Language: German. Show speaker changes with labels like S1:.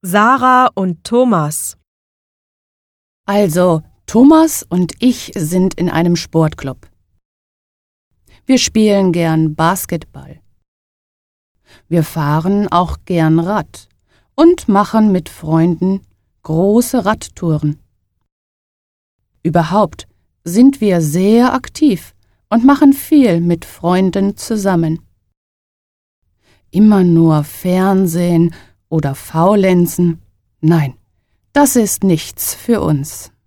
S1: Sarah und Thomas.
S2: Also, Thomas und ich sind in einem Sportclub. Wir spielen gern Basketball. Wir fahren auch gern Rad und machen mit Freunden große Radtouren. Überhaupt sind wir sehr aktiv und machen viel mit Freunden zusammen. Immer nur Fernsehen oder Faulenzen? Nein, das ist nichts für uns.